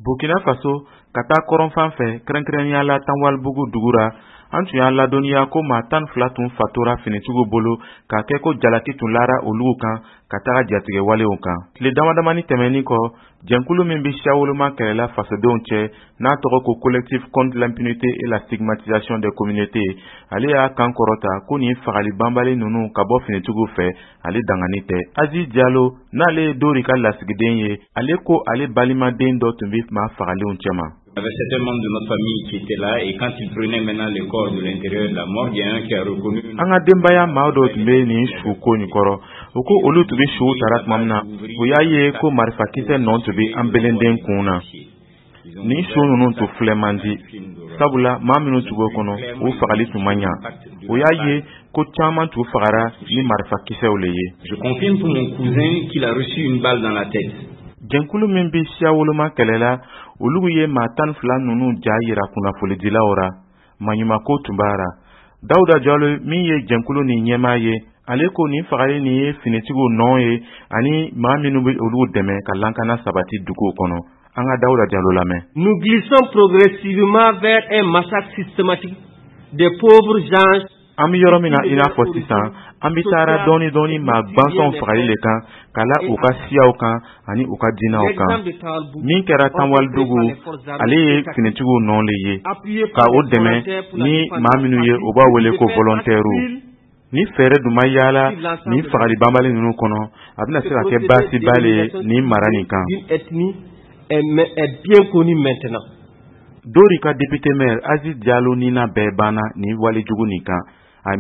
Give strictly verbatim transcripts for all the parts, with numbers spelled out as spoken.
Burkina Faso ka taa kɔrɔnfan fɛ kɛrɛnkɛrɛnnenya la Tanwalbugu dugura an tun y'a ladɔnniya ko maa tan fila tun fatura finitigiw bolo k'a kɛ ko jalaki tun lara olugu kan ka taga jatigɛ walew kan. Tile damadamani tɛmɛnin kɔ jɛnkulu min bɛ siya woloma kɛlɛla fasodenw cɛ n'a tɔgɔ ko collectif contre l'impunité et la stigmatisation des communautés ale y'a kan kɔrɔta ko nin fagali banbali ninnu ka bɔ finitigiw fɛ ale dangani tɛ. Aziz Diallo n'ale ye Dori ka lasigiden ye ale ko ale balimaden dɔ tun bɛ maa fagalenw cɛma. Il y avait certains membres de notre famille qui étaient là et quand ils prenaient maintenant le corps de l'intérieur de la mort, il y a un qui a reconnu. An ka denbaya maa dɔw tun bɛ nin su ko nin kɔrɔ u ko olu tun bɛ su tara tuma min na u y'a ye ko marifakisɛ nɔ tun bɛ an belenden kun na. Nin su ninnu tun filɛ man di sabula maa minnu tun b'o kɔnɔ u fagali tun man ɲa u y'a ye ko caman tun fagara ni marifakisɛw le ye. Je confirme pour mon cousin qu'il a reçu une balle dans la tête. Jɛnkulu min bɛ siya woloma kɛlɛ la olugu ye maa tan fila ninnu ja yira kunnafonidilaw ra maɲumako tun b'a ra. Dawuda Jalo min ye jɛnkulu nin ɲɛmaa ye ale ko nin fagali nin ye finitigiw nɔ ye ani maa minnu bɛ olugu dɛmɛ ka lankana sabati duguw kɔnɔ. An ka Dawuda Jalo lamɛn. Nous glissons progressivement vers un massacre systématique des pauvres gens. An bɛ yɔrɔ min na i n'a fɔ sisan an bɛ taara dɔɔni dɔɔni maa gbansɔnw fagali le kan ka la u ka siyaw kan ani u ka diinaw kan. Min kɛra Tanwaldugu ale ye finitigiw nɔ le ye ka o dɛmɛ ni maa minnu ye u b'a wele ko volontaires. Ni fɛɛrɛ dun ma yaala ni fagali banbali ninnu kɔnɔ a bɛna se ka kɛ baasiba le ye ni mara nin kan. Est bien connu maintenant. Dori ka député maire Aziz Diallo nina bɛɛ banna ni walejugu nin kan. J'ai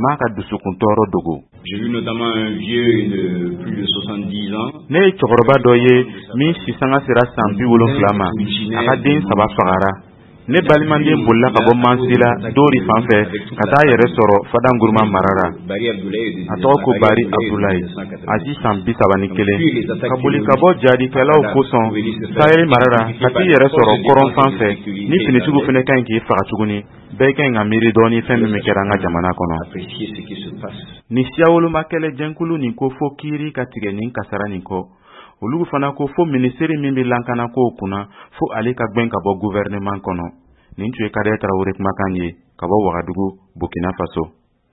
vu notamment un vieux de plus de soixante-dix ans. Ne ye cɛkɔrɔba dɔ ye min sisanga sera san bi wolonfila ma a ka den saba fagara. Ne balimanden bolila ka bɔ Mansi la Dori fan fɛ ka taa yɛrɛ sɔrɔ Fadanguruma mara la. A tɔgɔ ko Bari Abdoulaye a si san bi saba ni kelen ka boli ka bɔ jadikɛlaw kosɔn Sahel mara la ka t'i yɛrɛ sɔrɔ kɔrɔnfan fɛ ni finitigiw fɛnɛ ka ɲi k'i faga tuguni bɛɛ ka ɲi ka miiri dɔɔni fɛn min kɛra an ka jamana kɔnɔ. Ni siya woloma kɛlɛ jɛnkulu nin ko fo kiiri ka tigɛ nin kasara nin kɔ. Olugu fana ko fo ministeri min bɛ lankana ko kunna fo ale ka gbɛn ka bɔ gouvernement kɔnɔ. Nin tun ye Kariya Tarawele kumakan ye ka bɔ Wagadugu, Burkina Faso.